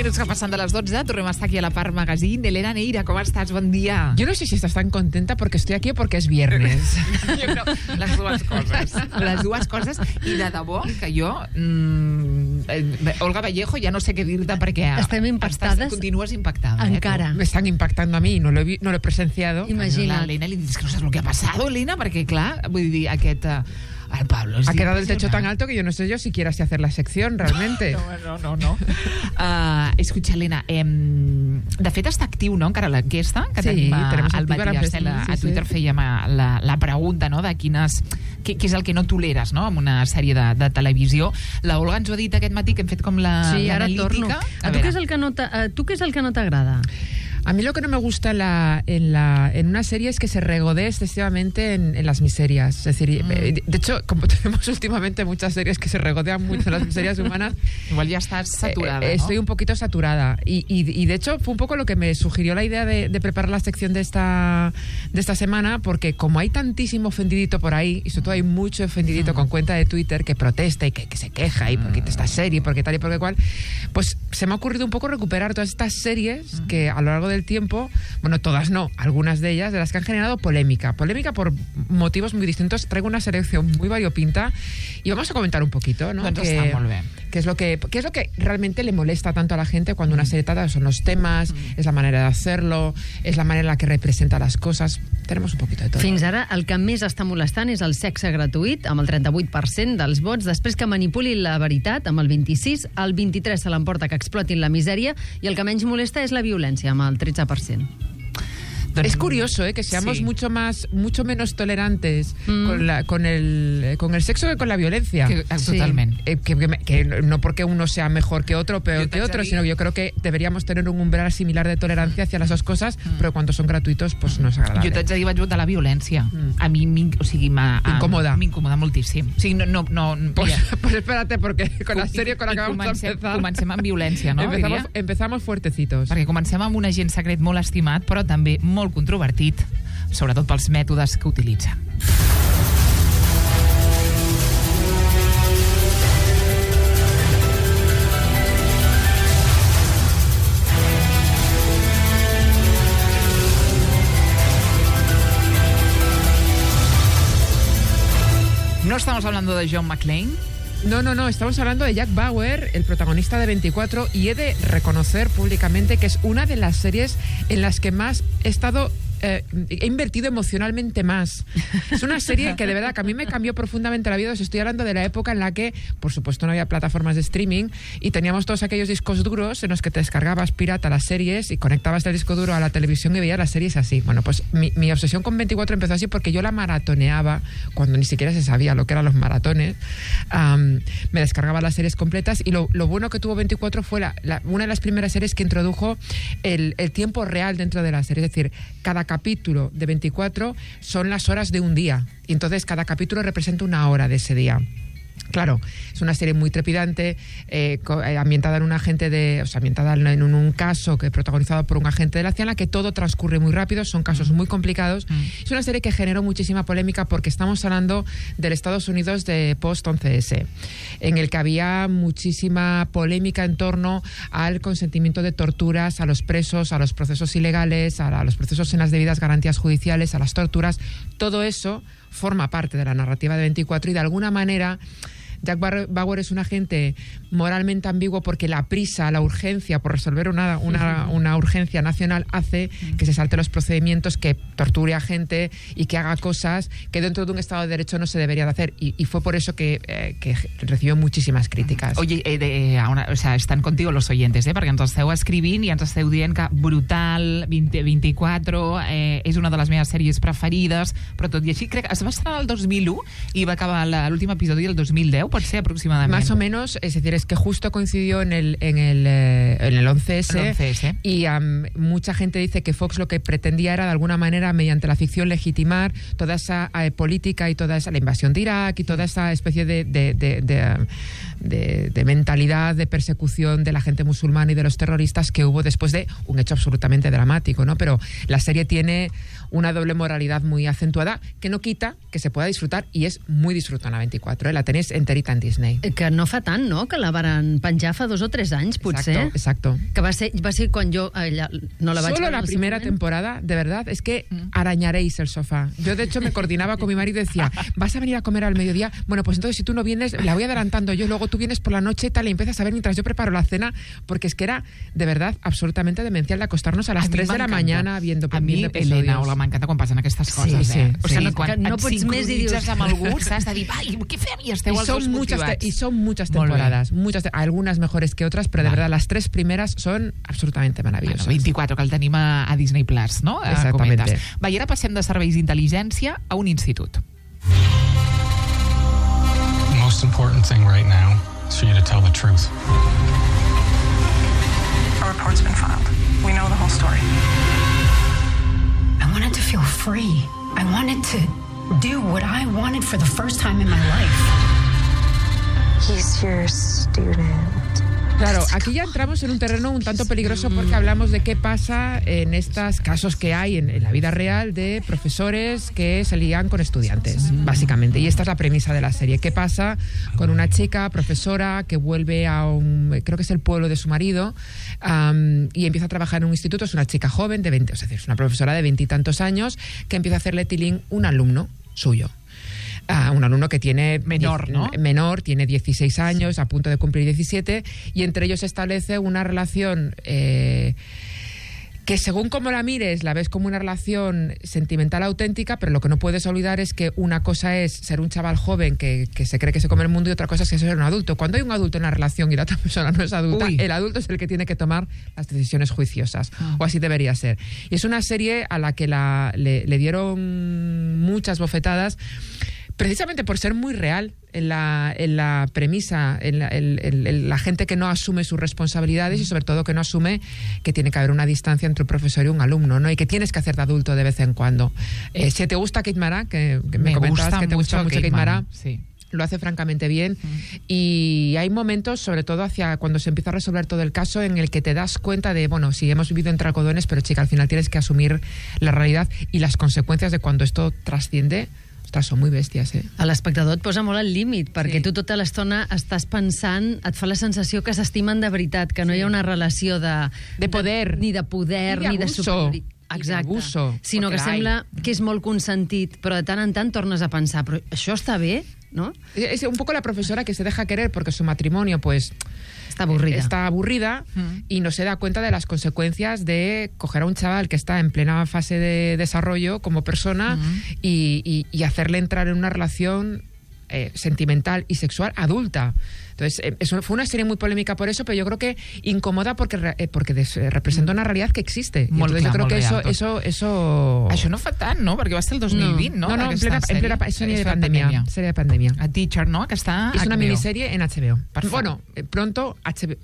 minuts que passen de les 12, tornem a estar aquí a la Part Magazine. Elena Neira, ¿cómo estás? Buen día. Yo no sé si estás tan contenta porque estoy aquí o porque es viernes. Jo crec les dues coses. Les dues coses. I de debò que jo... Olga Vallejo, ja no sé què dir-te perquè... Estem impactades. Continues impactada. Encara. Me están impactando a mí, no lo he presenciado. Imagina't. A Elena li dius que no saps el que ha passat, Elena, perquè, clar, vull dir, aquest... El Pablo ha quedado el techo tan alto que yo no sé yo siquiera si hacer la sección realmente. No. Escucha, Elena, de fet està actiu, no?, encara l'enquesta que tenim al matí a Twitter. Fèiem la pregunta, no?, de què és el que no toleres, no?, en una sèrie de televisió. La Olga ens ho ha dit aquest matí, que hem fet com l'analítica. A tu què és el que no t'agrada? A mí lo que no me gusta en una serie es que se regodee excesivamente en las miserias. Es decir, de hecho, como tenemos últimamente muchas series que se regodean mucho en las miserias humanas, igual ya estás saturada, ¿no? Estoy un poquito saturada. Y de hecho fue un poco lo que me sugirió la idea de preparar la sección de esta semana, porque como hay tantísimo ofendidito por ahí, y sobre todo hay mucho ofendidito con cuenta de Twitter que protesta y que se queja y porque esta serie, porque tal y porque cual, pues se me ha ocurrido un poco recuperar todas estas series que a lo largo del tiempo, bueno, todas no, algunas de ellas, de las que han generado polémica por motivos muy distintos. Traigo una selección muy variopinta y vamos a comentar un poquito, ¿no? ¿Qué es lo que realmente le molesta tanto a la gente cuando una serie trata? Son los temas, es la manera de hacerlo, es la manera en la que representa las cosas. Tenemos un poquito de todo. Fins ara, el que més està molestant és el sexe gratuït, amb el 38% dels vots, després que manipulin la veritat, amb el 26%, el 23% se l'emporta que explotin la misèria, i el que menys molesta és la violència, amb el 13%. Es curioso, que seamos mucho menos tolerantes con el sexo que con la violencia. Totalmente. Que no porque uno sea mejor que otro, peor que otro, sino que yo creo que deberíamos tener un umbral similar de tolerancia hacia las dos cosas, pero cuando son gratuitos, pues no es agradable. Jo t'haig de dir, vaig votar la violència. A mi, m'incomoda moltíssim. O sigui, no, pues espérate, porque con la serie con la que vamos a empezar... Comencem amb violència, no? Empezamos fuertecitos. Perquè comencem amb un agent secret molt estimat, però també molt controvertit, sobretot pels mètodes que utilitza. No estamos hablando de John McClane. No, estamos hablando de Jack Bauer, el protagonista de 24, y he de reconocer públicamente que es una de las series en las que más he invertido emocionalmente más. Es una serie que de verdad que a mí me cambió profundamente la vida. Os estoy hablando de la época en la que, por supuesto, no había plataformas de streaming y teníamos todos aquellos discos duros en los que te descargabas pirata las series y conectabas el disco duro a la televisión y veías las series así. Bueno, pues mi obsesión con 24 empezó así porque yo la maratoneaba cuando ni siquiera se sabía lo que eran los maratones. Me descargaba las series completas y lo bueno que tuvo 24 fue una de las primeras series que introdujo el tiempo real dentro de la serie. Es decir, cada capítulo de 24 son las horas de un día y entonces cada capítulo representa una hora de ese día. Claro, es una serie muy trepidante, ambientada en ambientada en un caso protagonizado por un agente de la CIA, en la que todo transcurre muy rápido, son casos muy complicados. Es una serie que generó muchísima polémica porque estamos hablando del Estados Unidos de post-11S, en el que había muchísima polémica en torno al consentimiento de torturas a los presos, a los procesos ilegales, a los procesos sin las debidas garantías judiciales, a las torturas. Todo eso forma parte de la narrativa de 24 y de alguna manera Jack Bauer es un agente moralmente ambiguo porque la prisa, la urgencia por resolver una urgencia nacional hace que se salte los procedimientos, que torture a gente y que haga cosas que dentro de un Estado de Derecho no se debería de hacer. Y fue por eso que recibió muchísimas críticas. Oye, están contigo los oyentes, perquè ens esteu escrivint i ens esteu dient que Brutal, 24, és una de les meves sèries preferides, però tot i així crec que es va estrenar el 2001 i va acabar l'últim episodi el 2010, pot ser aproximadamente. Más o menos, es decir, es que justo coincidió en el 11S, y mucha gente dice que Fox lo que pretendía era de alguna manera mediante la ficción legitimar toda esa política y toda esa la invasión de Irak y toda esa especie de mentalidad de persecución de la gente musulmana y de los terroristas que hubo después de un hecho absolutamente dramático, ¿no? Pero la serie tiene una doble moralidad muy acentuada que no quita que se pueda disfrutar, i és muy disfrutona 24, La tenéis enterita en Disney. Que no fa tant, no?, que la varen penjar fa 2 o 3 anys, potser. Exacto. Que va ser quan jo no la vaig Solo veure. la primera temporada, de verdad, es que arañaréis el sofá. Yo, de hecho, me coordinaba con mi marido y decía, ¿vas a venir a comer al mediodía? Bueno, pues entonces si tú no vienes, la voy adelantando yo, luego tú vienes por la noche y tal, y empiezas a ver mientras yo preparo la cena, porque es que era, de verdad, absolutamente demencial de acostarnos a las 3 de la mañana viendo episodios. A mi, Elena, Ola, m'encanta quan passen aquestes coses, O sigui, quan no pots més i dius... amb algú, s'has de dir, ai, què fem? I esteu els dos motivats. Y son muchas temporadas, algunas mejores que otras, pero de verdad las 3 primeras son absolutamente maravillosas. Bueno, 24, que el tenim a Disney Plus, no? Exactamente. Va, i ara passem de serveis d'intel·ligència a un institut. The most important thing right now is for you to tell the truth. Our report's been filed. We know the whole story. I wanted to feel free. I wanted to do what I wanted for the first time in my life. He's your student. Claro, aquí ya entramos en un terreno un tanto peligroso porque hablamos de qué pasa en estos casos que hay en la vida real de profesores que se lían con estudiantes, básicamente. Y esta es la premisa de la serie. ¿Qué pasa con una chica profesora que vuelve a creo que es el pueblo de su marido, y empieza a trabajar en un instituto? Es una chica joven de 20, es decir, es una profesora de 20 y tantos años que empieza a hacerle tilín un alumno suyo. Un alumno que tiene menor, tiene 16 años, a punto de cumplir 17, y entre ellos se establece una relación que, según como la mires, la ves como una relación sentimental auténtica, pero lo que no puedes olvidar es que una cosa es ser un chaval joven que se cree que se come el mundo, y otra cosa es ser un adulto. Cuando hay un adulto en la relación y la otra persona no es adulta, el adulto es el que tiene que tomar las decisiones juiciosas, o así debería ser. Y es una serie a la que le dieron muchas bofetadas, precisamente por ser muy real en la premisa, en la gente que no asume sus responsabilidades, y sobre todo que no asume que tiene que haber una distancia entre un profesor y un alumno, ¿no? Y que tienes que hacer de adulto de vez en cuando. Si te gusta Kate Mara, que me comentabas que te gusta mucho Kate Mara, sí, lo hace francamente bien. Y hay momentos, sobre todo hacia cuando se empieza a resolver todo el caso, en el que te das cuenta de, bueno, sí, hemos vivido entre algodones, pero chica, al final tienes que asumir la realidad y las consecuencias de cuando esto trasciende. Ostres, són molt bèsties, A l'espectador et posa molt al límit, perquè tu tota l'estona estàs pensant, et fa la sensació que s'estimen de veritat, que no hi ha una relació de poder, ni de poder, ni de superioritat. Exacte. Sinó que sembla que és molt consentit, però de tant en tant tornes a pensar, però això està bé, ¿no? Es un poco la profesora que se deja querer porque su matrimonio, pues... Está aburrida y no se da cuenta de las consecuencias de coger a un chaval que está en plena fase de desarrollo como persona y hacerle entrar en una relación sentimental y sexual adulta. Entonces, fue una serie muy polémica por eso, pero yo creo que incómoda porque representa una realidad que existe. Y entonces yo creo que eso... Això no fa tant, no? Perquè va ser el 2020, ¿no? No, en plena serie de pandemia. Serie de pandemia. A Teacher, ¿no? Que está... Es una miniserie en HBO. Bueno, pronto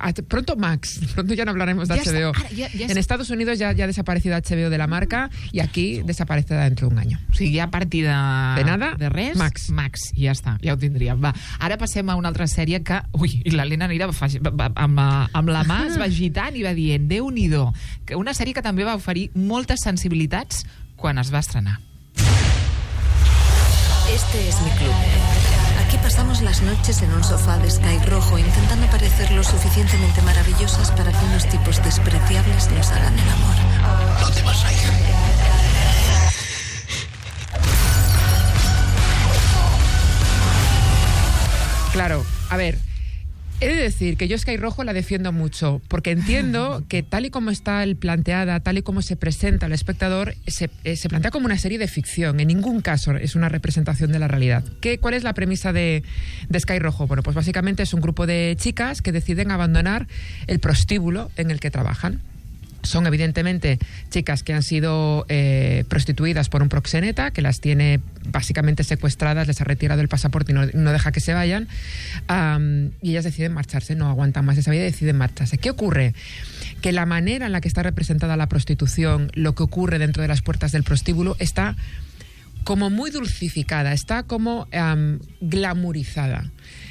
Max. Pronto ya no hablaremos de HBO. En Estados Unidos ya ha desaparecido HBO de la marca, y aquí desaparecerá dentro de un año. O sigui, ja a partir de nada, de res, Max, ja està, ja ho tindríem. Va, ara passem a una altra sèrie que... Ui, i l'Helena anirà amb la mà es va agitant i va dient, Déu-n'hi-do, que una sèrie que també va oferir moltes sensibilitats quan es va estrenar. Este es mi club. Aquí pasamos las noches en un sofá de Sky rojo, intentando parecer lo suficientemente maravillosas para que unos tipos despreciables nos hagan el amor. No te vas a ir. Claro, a ver, he de decir que yo Sky Rojo la defiendo mucho, porque entiendo que tal y como está planteada, tal y como se presenta al espectador, se plantea como una serie de ficción. En ningún caso es una representación de la realidad. ¿Cuál es la premisa de Sky Rojo? Bueno, pues básicamente es un grupo de chicas que deciden abandonar el prostíbulo en el que trabajan. Son evidentemente chicas que han sido prostituidas por un proxeneta, que las tiene básicamente secuestradas, les ha retirado el pasaporte y no deja que se vayan, y ellas deciden marcharse, no aguantan más esa vida y deciden marcharse. ¿Qué ocurre? Que la manera en la que está representada la prostitución, lo que ocurre dentro de las puertas del prostíbulo, está como muy dulcificada, está como glamurizada.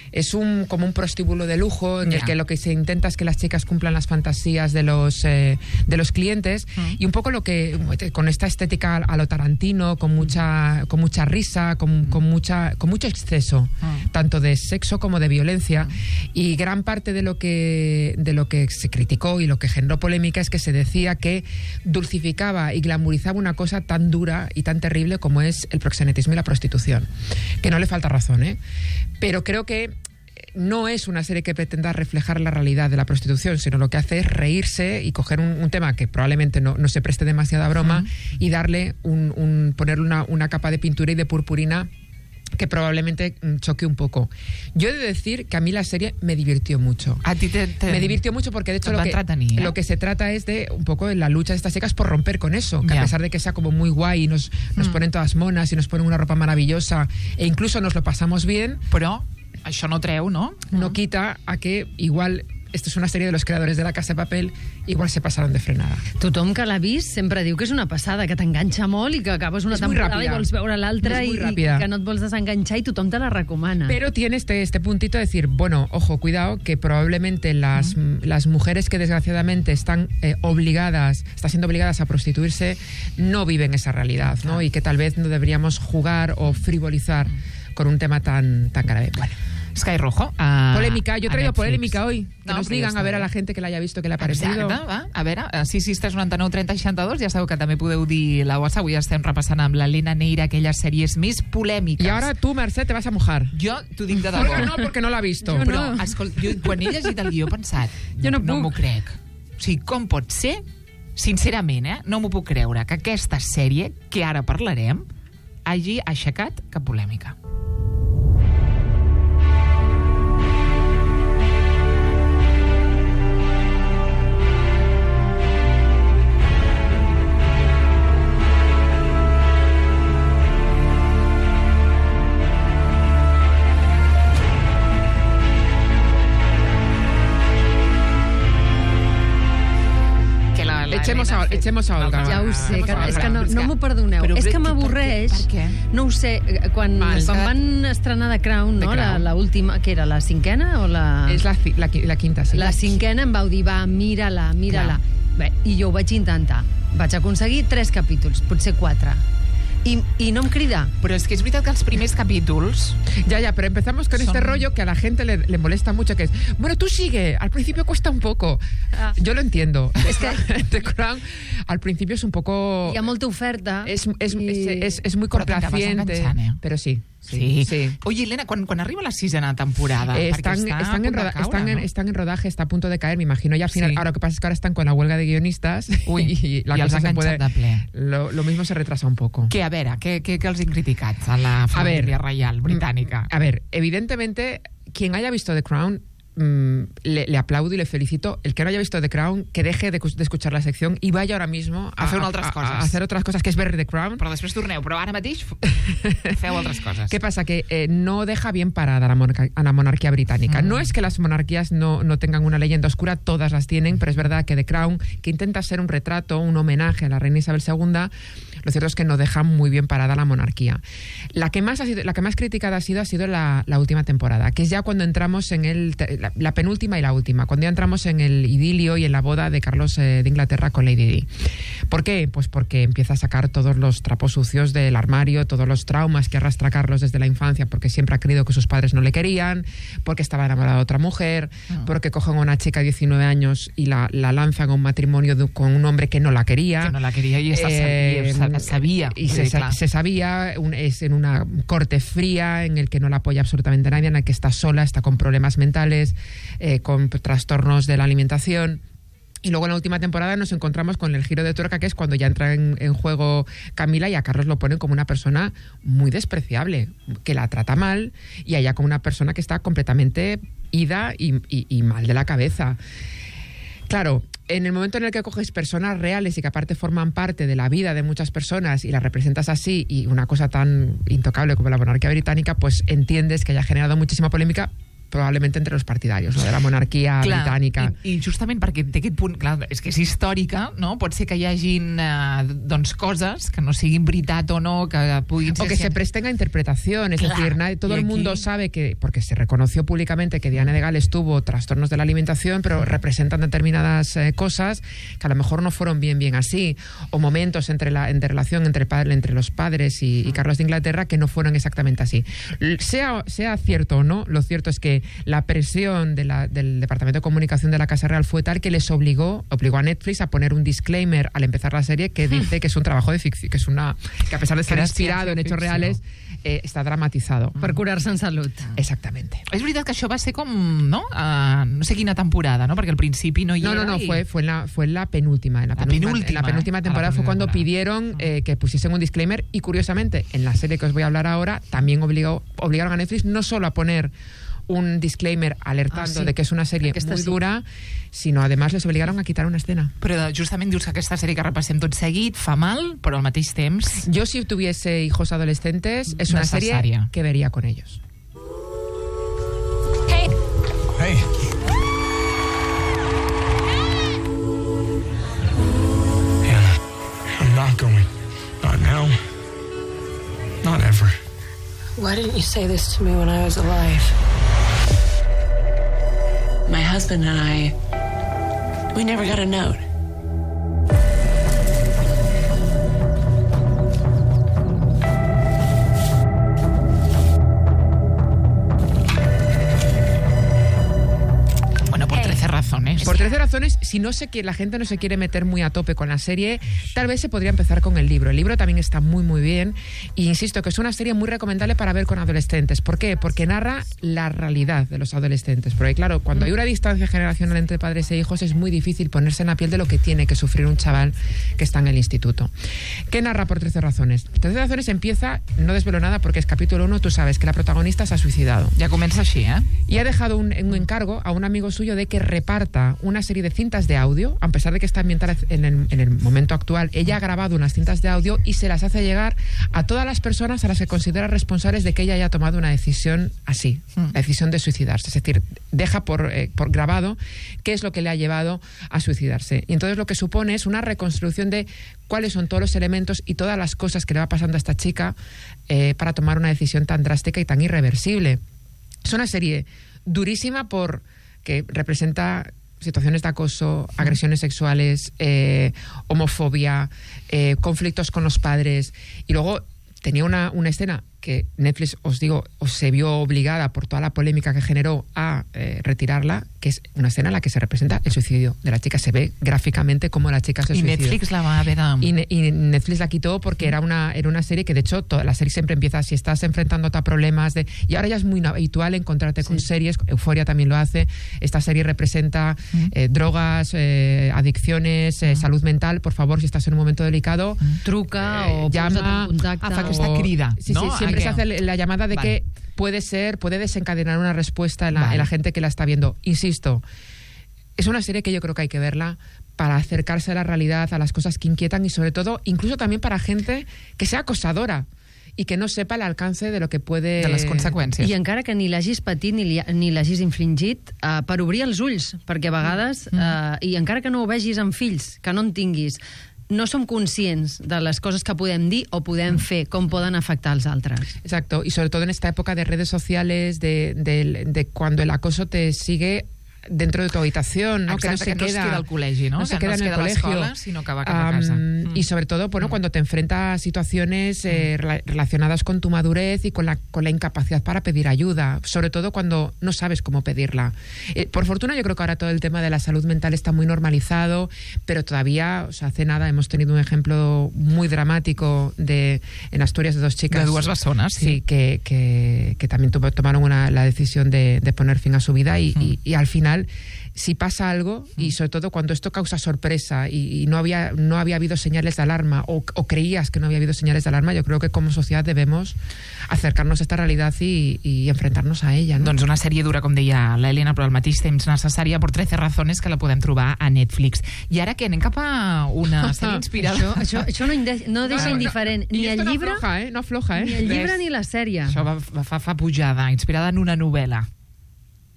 como un prostíbulo de lujo en el que lo que se intenta es que las chicas cumplan las fantasías de los clientes, y un poco con esta estética a lo Tarantino, con mucha risa, con mucho exceso, tanto de sexo como de violencia, y gran parte de lo que se criticó y lo que generó polémica es que se decía que dulcificaba y glamorizaba una cosa tan dura y tan terrible como es el proxenetismo y la prostitución, que no le falta razón, pero creo que no es una serie que pretenda reflejar la realidad de la prostitución, sino lo que hace es reírse y coger un tema que probablemente no se preste demasiada broma y darle ponerle una capa de pintura y de purpurina que probablemente choque un poco. Yo he de decir que a mí la serie me divirtió mucho. A ti me divirtió mucho porque de hecho lo que se trata es de un poco de la lucha de estas chicas por romper con eso, que a pesar de que sea como muy guay y nos ponen todas monas y nos ponen una ropa maravillosa e incluso nos lo pasamos bien, però això no treu, no? No quita a que igual esto es una serie de los creadores de La Casa de Papel, igual se pasaron de frenada. Tothom que l'ha vist sempre diu que és una passada, que t'enganxa molt i que acabes una temporada i vols veure l'altra i que no et vols desenganxar, i tothom te la recomana. Pero tiene este puntito de decir, bueno, ojo, cuidado, que probablemente las mujeres que desgraciadamente están siendo obligadas a prostituirse no viven esa realidad, ¿no? Y que tal vez no deberíamos jugar o frivolizar con un tema tan grave. Bueno. Sky Rojo. Polémica. Yo he traído polémica hoy. Que nos digan a ver a la gente que l'haya visto que l'ha parecido. Exacte, va. A veure, 66399 30 62. Ja sabeu que també podeu dir la vostra. Avui estem repassant amb l'Helena Neira aquelles sèries més polèmiques. Y ahora tú, Mercè, te vas a mojar. Jo t'ho dic de debò. No, porque no l'ha visto. Però, escolta, quan he llegit el guió he pensat, no m'ho crec. O sigui, com pot ser? Sincerament, no m'ho puc creure que aquesta sèrie, que ara parlarem, hagi aixecat cap polèmica. Echemos a Olga. Ja ho sé, és que no m'ho perdoneu. És que m'avorreix. Per què? No ho sé, quan van estrenar The Crown, no? La última, que era la cinquena o la... És la quinta, sí. La cinquena em vau dir, va, mira-la. Bé, i jo ho vaig intentar. Vaig aconseguir 3 capítols, potser 4. Y no em crida. Pero es que es verdad que los primeros capítulos... Ya, pero empezamos con este rollo que a la gente le molesta mucho, que es, bueno, tú sigue, al principio cuesta un poco. Yo lo entiendo. Es que The Crown al principio es un poco... Hi ha molta oferta. Es muy complaciente, pero sí. Oye, Elena, cuando arriba la 6ª temporada... Están en rodaje, está a punto de caer, me imagino. Y al final, ahora lo que pasa es que ahora están con la huelga de guionistas y la cosa se puede... Lo mismo se retrasa un poco. Que, a ver, ¿qué els han criticat a la familia real británica? A ver, evidentemente, quien haya visto The Crown... le aplaudo y le felicito. El que no haya visto The Crown, que deje de escuchar la sección y vaya ahora mismo a hacer otras cosas, que es ver The Crown. Però després torneu, però ara mateix feu altres coses. ¿Qué pasa? Que no deja bien parada a la monarquía británica. No es que las monarquías no tengan una leyenda oscura, todas las tienen, pero es verdad que The Crown, que intenta ser un retrato, un homenaje a la reina Isabel II, lo cierto es que no deja muy bien parada la monarquía. La que más criticada ha sido la última temporada, que es ya cuando entramos en la penúltima y la última, cuando ya entramos en el idilio y en la boda de Carlos de Inglaterra con Lady Di. ¿Por qué? Pues porque empieza a sacar todos los trapos sucios del armario, todos los traumas que arrastra Carlos desde la infancia, porque siempre ha creído que sus padres no le querían, porque estaba enamorado de otra mujer, porque cogen a una chica de 19 años y la lanzan a un matrimonio con un hombre que no la quería. Que no la quería y sabía. Y se sabía, es en una corte fría en el que no la apoya absolutamente nadie, en el que está sola, está con problemas mentales, con trastornos de la alimentación. Y luego en la última temporada nos encontramos con el giro de tuerca, que es cuando ya entra en juego Camila, y a Carlos lo ponen como una persona muy despreciable, que la trata mal, y a ella como una persona que está completamente ida y mal de la cabeza. Claro, en el momento en el que coges personas reales y que aparte forman parte de la vida de muchas personas y las representas así, y una cosa tan intocable como la monarquía británica, pues entiendes que haya generado muchísima polémica, probablement entre els partidaris, no? De la monarquia britànica. I justament perquè té aquest punt, clar, és que és històrica, no? Pot ser que hi hagin doncs coses que no siguin veritat o no, que puguin ser... O que se presten a interpretación, es decir, todo el mundo sabe que, porque se reconoció públicamente que Diana de Gales tuvo trastornos de la alimentación, pero representan determinadas cosas que a lo mejor no fueron bien así, o momentos entre relación entre los padres y Carlos de Inglaterra que no fueron exactamente así. Sea cierto o no, lo cierto es que la presión del Departamento de Comunicación de la Casa Real fue tal que les obligó a Netflix a poner un disclaimer al empezar la serie que dice que es un trabajo de ficción, que a pesar de estar inspirado en hechos reales, està dramatitzado. Per curar-se en salut. Exactamente. És veritat que això va ser com, no? No sé quina temporada, ¿no? Porque al principi no hi era. No, fue en la penúltima. En la penúltima temporada fue cuando pidieron que pusiesen un disclaimer y, curiosamente, en la serie que os voy a hablar ahora, también obligaron a Netflix no solo a poner un disclaimer alertando de que és una sèrie muy dura, sinó además les obligaron a quitar una escena. Però justament dius que aquesta sèrie que repassem tot seguit fa mal, però al mateix temps... Yo, si tuviese hijos adolescentes, es una serie que vería con ellos. Hey. Hey. Hannah, I'm not going. Not now. Not ever. Why didn't you say this to me when I was alive? My husband and I, we never got a note. Por 13 razones, si la gente no se quiere meter muy a tope con la serie, tal vez se podría empezar con el libro. El libro también está muy bien y insisto que es una serie muy recomendable para ver con adolescentes. ¿Por qué? Porque narra la realidad de los adolescentes. Porque claro, cuando hay una distancia generacional entre padres e hijos es muy difícil ponerse en la piel de lo que tiene que sufrir un chaval que está en el instituto. ¿Qué narra por 13 razones? 13 razones empieza, no desvelo nada porque es capítulo 1, tú sabes que la protagonista se ha suicidado. Ya comienza así, ¿eh? Y ha dejado un encargo a un amigo suyo de que reparta una serie de cintas de audio, a pesar de que está ambientada en el momento actual. Ella ha grabado unas cintas de audio y se las hace llegar a todas las personas a las que considera responsables de que ella haya tomado una decisión así, la decisión de suicidarse. Es decir, deja por grabado qué es lo que le ha llevado a suicidarse. Y entonces lo que supone es una reconstrucción de cuáles son todos los elementos y todas las cosas que le va pasando a esta chica para tomar una decisión tan drástica y tan irreversible. Es una serie durísima porque representa situaciones de acoso, agresiones sexuales, homofobia, conflictos con los padres. Y luego tenía una escena que Netflix, os digo, se vio obligada por toda la polémica que generó a retirarla, que es una escena en la que se representa el suicidio de la chica. Se ve gráficamente cómo la chica se suicidó. Y Netflix la va a ver y Netflix la quitó porque era una serie que, de hecho, toda la serie siempre empieza, si estás enfrentándote a problemas y ahora ya es muy habitual encontrarte con series, Euphoria también lo hace, esta serie representa drogas, adicciones, salud mental. Por favor, si estás en un momento delicado, truca o llama, fa aquesta crida, no? Siempre se hace la llamada de que puede desencadenar una respuesta en la gente que la está viendo. Insisto, es una serie que yo creo que hay que verla para acercarse a la realidad, a las cosas que inquietan y sobre todo, incluso también para gente que sea acosadora i que no sepa l'alcance de lo que puede... De les conseqüències. I encara que ni l'hagis patit ni l'hagis infligit, per obrir els ulls, perquè a vegades, i encara que no ho vegis amb fills, que no en tinguis, no som conscients de les coses que podem dir o podem fer, com poden afectar els altres. Exacto, y sobre todo en esta época de redes sociales, de cuando el acoso te sigue dentro de tu habitación, ¿no? Exacte, que no se queda al col·legi, no? No se queda en el colegio, sino que va cap a casa. Y sobre todo, bueno, cuando te enfrentas a situaciones relacionadas con tu madurez y con la incapacidad para pedir ayuda, sobre todo cuando no sabes cómo pedirla. Por fortuna, yo creo que ahora todo el tema de la salud mental está muy normalizado, pero todavía, o sea, hace nada hemos tenido un ejemplo muy dramático en Asturias de dos chicas. De dues persones, sí. Que también tomaron la decisión de poner fin a su vida y al final, si pasa algo, y sobre todo cuando esto causa sorpresa y no había habido señales de alarma o creías que no había habido señales de alarma, yo creo que como sociedad debemos acercarnos a esta realidad y enfrentarnos a ella, ¿no? Doncs una sèrie dura, com deia l'Helena, però al mateix temps necessària, por 13 razones, que la podem trobar a Netflix. I ara que anem cap a una sèrie inspirada... Això no deixa indiferent ni el llibre... No afloja, ni el llibre ni la sèrie. Això fa pujada, inspirada en una novel·la.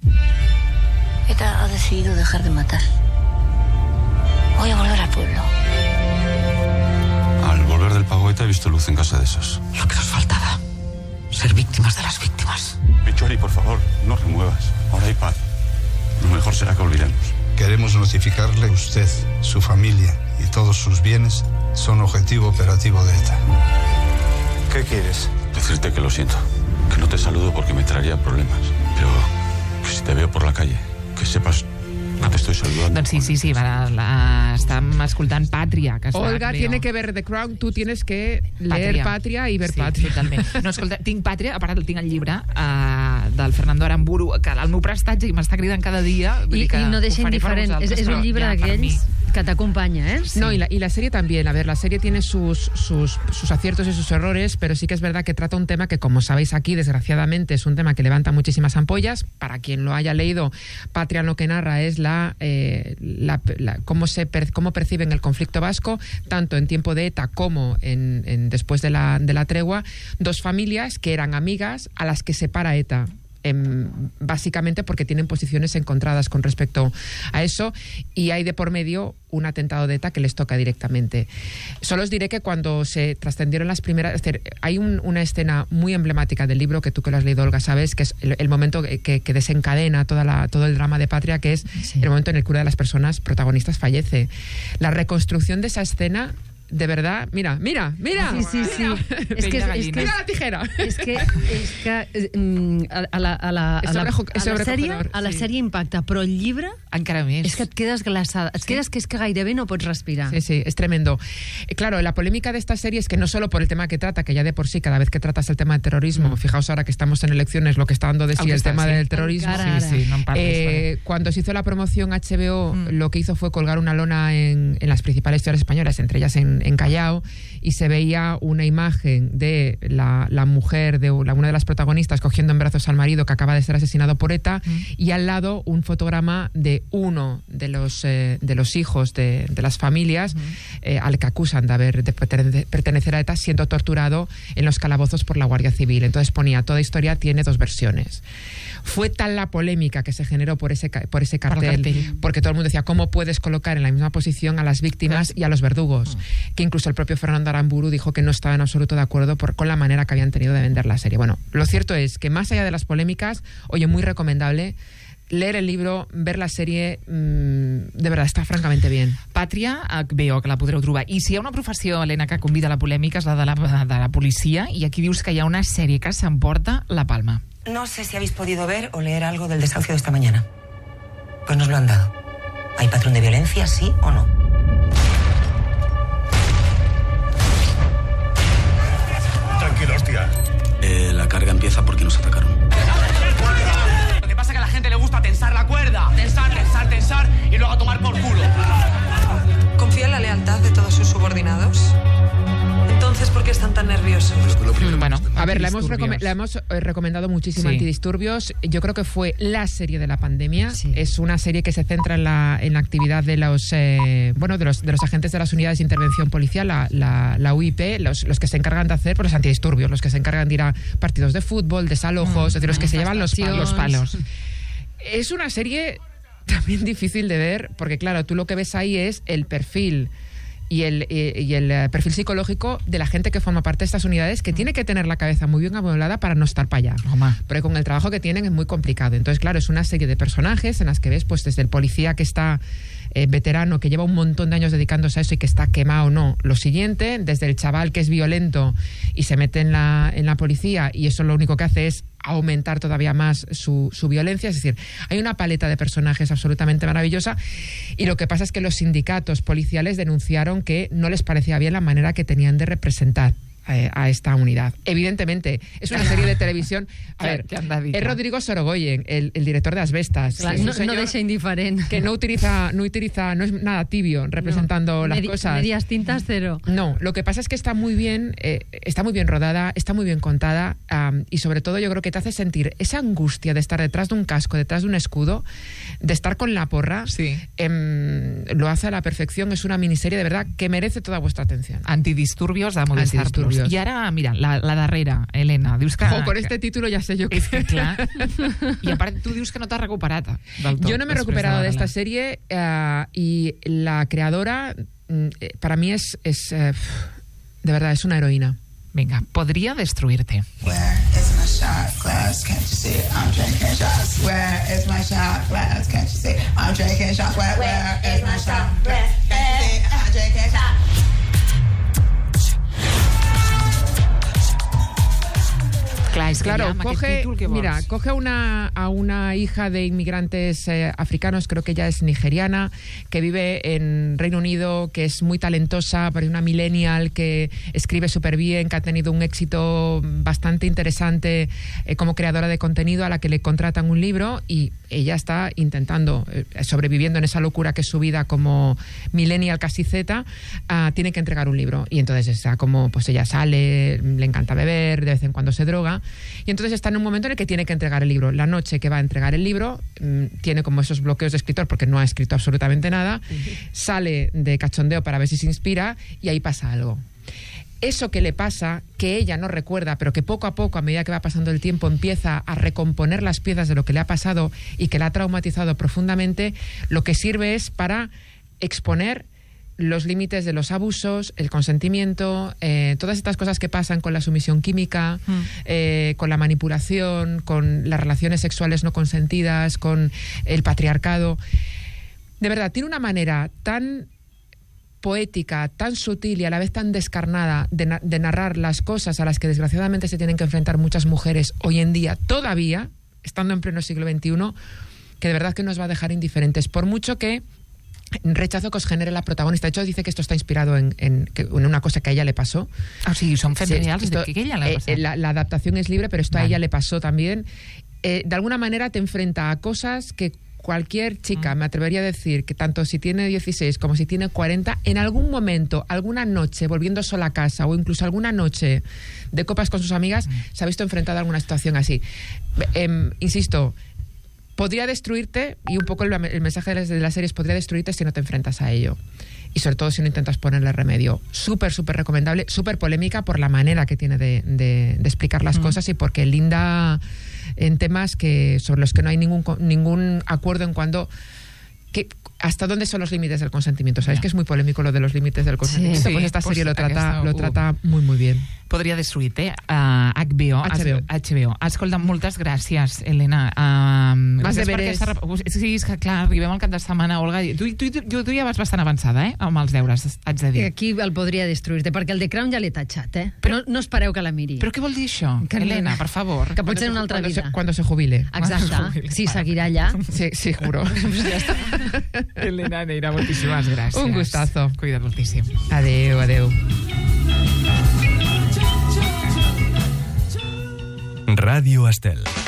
ETA ha decidido dejar de matar. Voy a volver al pueblo. Al volver del pago ETA he visto luz en casa de esos. Lo que nos faltaba. Ser víctimas de las víctimas. Pichori, por favor, no remuevas. Ahora hay paz. Lo mejor será que olvidemos. Queremos notificarle que usted, su familia y todos sus bienes son objetivo operativo de ETA. ¿Qué quieres? Decirte que lo siento. Que no te saludo porque me traería problemas. Pero que si te veo por la calle, que sepas que te estoy saludando. Doncs sí, estàvem escoltant Pàtria. Que Olga tiene que ver The Crown, tú tienes que leer Pàtria i ver Pàtria. Totalment. No, escolta, tinc Pàtria, a part tinc el llibre del Fernando Aramburu, que el meu prestatge i m'està cridant cada dia. I no deixa indiferent. És un llibre d'aquells que t'acompaña, ¿eh? Sí. No, y la serie también. A ver, la serie tiene sus aciertos y sus errores, pero sí que es verdad que trata un tema que, como sabéis aquí, desgraciadamente, es un tema que levanta muchísimas ampollas. Para quien lo haya leído, Pàtria lo que narra es cómo perciben el conflicto vasco, tanto en tiempo de ETA como después de la tregua, dos familias que eran amigas a las que separa ETA. Básicamente porque tienen posiciones encontradas con respecto a eso, y hay de por medio un atentado de ETA que les toca directamente. Solo os diré que cuando se trascendieron las primeras... Es decir, hay una escena muy emblemática del libro, que tú que lo has leído, Olga, sabes, que es el momento que desencadena todo el drama de Pàtria, que es el momento en el que una de las personas protagonistas fallece. La reconstrucción de esa escena... De verdad, mira. Sí. Es que mira la tijera. És que a la sèrie impacta, però el llibre encara més. És que et quedes glaçada, et quedes que és que gairebé no pots respirar. Sí, es tremendo. Claro, la polémica de esta serie es que no solo por el tema que trata, que ya de por sí, cada vez que tratas el tema del terrorismo, fijaos ahora que estamos en elecciones, lo que está dando de sí el tema del terrorismo. Cuando se hizo la promoción, HBO lo que hizo fue colgar una lona en las principales ciudades españolas, entre ellas en Callao, y se veía una imagen de la mujer de una de las protagonistas cogiendo en brazos al marido que acaba de ser asesinado por ETA, y al lado un fotograma de uno de los hijos de las familias al que acusan de pertenecer a ETA, siendo torturado en los calabozos por la Guardia Civil. Entonces ponía: toda historia tiene dos versiones. Fue tal la polémica que se generó por ese cartel, porque todo el mundo decía: ¿cómo puedes colocar en la misma posición a las víctimas y a los verdugos? Que incluso el propio Fernando Aramburu dijo que no estaba en absoluto de acuerdo con la manera que habían tenido de vender la serie. Bueno, lo cierto es que más allá de las polémicas, oye, muy recomendable leer el libro, ver la sèrie, de verdad, està francamente bien. Pàtria, veo que la podreu trobar. I si hi ha una professió, Helena, que convida a la polèmica, és la de la policia, i aquí dius que hi ha una sèrie que s'emporta la palma. No sé si habéis podido ver o leer algo del desahucio de esta mañana. Pues nos lo han dado. ¿Hay patrón de violencia, sí o no? Tranquilo, hostia. La carga empieza porque nos atacaron. Lo que pasa es que a la gente le gusta tensar la cuerda. Tensar y luego a tomar por culo. ¿Confía en la lealtad de todos sus subordinados? Entonces, ¿por qué están tan nerviosos? Bueno, a ver, la hemos recomendado muchísimo, Antidisturbios. Yo creo que fue la serie de la pandemia. Sí. Es una serie que se centra en la actividad de los agentes de las unidades de intervención policial, la UIP, los que se encargan de hacer los antidisturbios, los que se encargan de ir a partidos de fútbol, desalojos, es decir, los que se llevan los palos. Es una serie también difícil de ver, porque claro, tú lo que ves ahí es el perfil y el perfil psicológico de la gente que forma parte de estas unidades, que tiene que tener la cabeza muy bien amueblada para no estar para allá. Pero con el trabajo que tienen es muy complicado. Entonces, claro, es una serie de personajes en las que ves, pues, desde el policía que está veterano, que lleva un montón de años dedicándose a eso y que está quemado o no, lo siguiente, desde el chaval que es violento y se mete en la policía, y eso lo único que hace es aumentar todavía más su violencia. Es decir, hay una paleta de personajes absolutamente maravillosa, y lo que pasa es que los sindicatos policiales denunciaron que no les parecía bien la manera que tenían de representar a esta unidad. Evidentemente, es una serie de televisión. A ver, es Rodrigo Sorogoyen, el director de Asbestas. Claro, no deja indiferent. Que no es nada tibio representando las cosas. Medias tintas, cero. No, lo que pasa es que está muy bien rodada, está muy bien contada, y sobre todo yo creo que te hace sentir esa angustia de estar detrás de un casco, detrás de un escudo, de estar con la porra. Sí. Lo hace a la perfección. Es una miniserie de verdad que merece toda vuestra atención. Antidisturbios de Movistar Plus. novios. I ara, mira, la darrera, Helena, dius que... Con este título ya sé yo que... És que, clar, i a part tu dius que no t'has recuperat del tot. Yo no me he recuperado de esta serie y la creadora para mí es de verdad, es una heroína. Venga, podría destruirte. Where is my shot glass? Can't you see it? I'm drinking shots. Where is my shot glass? Can't you see it? I'm drinking shots. Where is my shot glass? Can't you see it? I'm drinking shots. Claro, coge a una hija de inmigrantes africanos, creo que ella es nigeriana, que vive en Reino Unido, que es muy talentosa, pero una millennial que escribe súper bien, que ha tenido un éxito bastante interesante como creadora de contenido, a la que le contratan un libro y ella está intentando, sobreviviendo en esa locura que es su vida como millennial casi Z, tiene que entregar un libro. Y entonces está como, pues ella sale, le encanta beber, de vez en cuando se droga, y entonces está en un momento en el que tiene que entregar el libro. La noche que va a entregar el libro, tiene como esos bloqueos de escritor porque no ha escrito absolutamente nada, sale de cachondeo para ver si se inspira y ahí pasa algo. Eso que le pasa, que ella no recuerda, pero que poco a poco, a medida que va pasando el tiempo, empieza a recomponer las piezas de lo que le ha pasado y que la ha traumatizado profundamente, lo que sirve es para exponer los límites de los abusos, el consentimiento, todas estas cosas que pasan con la sumisión química, con la manipulación, con las relaciones sexuales no consentidas, con el patriarcado. De verdad, tiene una manera tan poética, tan sutil y a la vez tan descarnada de narrar las cosas a las que desgraciadamente se tienen que enfrentar muchas mujeres hoy en día, todavía, estando en pleno siglo XXI, que de verdad que nos va a dejar indiferentes, por mucho que rechazo que os genere la protagonista. De hecho, dice que esto está inspirado en una cosa que a ella le pasó. Sí, son fets reals de que ella le pasó. La adaptación es libre, pero esto a ella le pasó también. De alguna manera te enfrenta a cosas que cualquier chica, me atrevería a decir, que tanto si tiene 16 como si tiene 40, en algún momento, alguna noche, volviendo sola a casa o incluso alguna noche de copas con sus amigas, se ha visto enfrentada a alguna situación así. Insisto, podría destruirte, y un poco el mensaje de la serie es: podría destruirte si no te enfrentas a ello. Y sobre todo si no intentas ponerle remedio. Súper, súper recomendable, súper polémica por la manera que tiene de explicar las cosas y porque linda en temas sobre los que no hay ningún acuerdo en cuanto... ¿Hasta dónde son los límites del consentimiento? ¿Sabéis que es muy polémico lo de los límites del consentimiento? Pues esta serie lo trata muy, muy bien. Podria destruir-te. HBO. Escolta, moltes gràcies, Helena. Más deberes. Sí, és que clar, arribem al cap de setmana, Olga. Tu ja vas bastant avançada, amb els deures, haig de dir. Aquí el podria destruir-te, perquè el The Crown ja l'he tatxat, Però no espereu que la miri. Però què vol dir això? Helena, per favor. Que pot ser una altra vida. Cuando se jubile. Exacte. Sí, seguirà allà. Sí, seguro. Ja està. Helena Neira, moltíssimes gràcies. Un gustazo. Cuida't moltíssim. Adeu, adeu. Radio Estel.